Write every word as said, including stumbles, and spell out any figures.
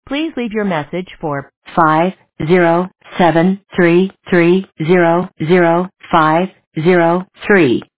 Please leave your message for five zero seven three three zero zero five zero three.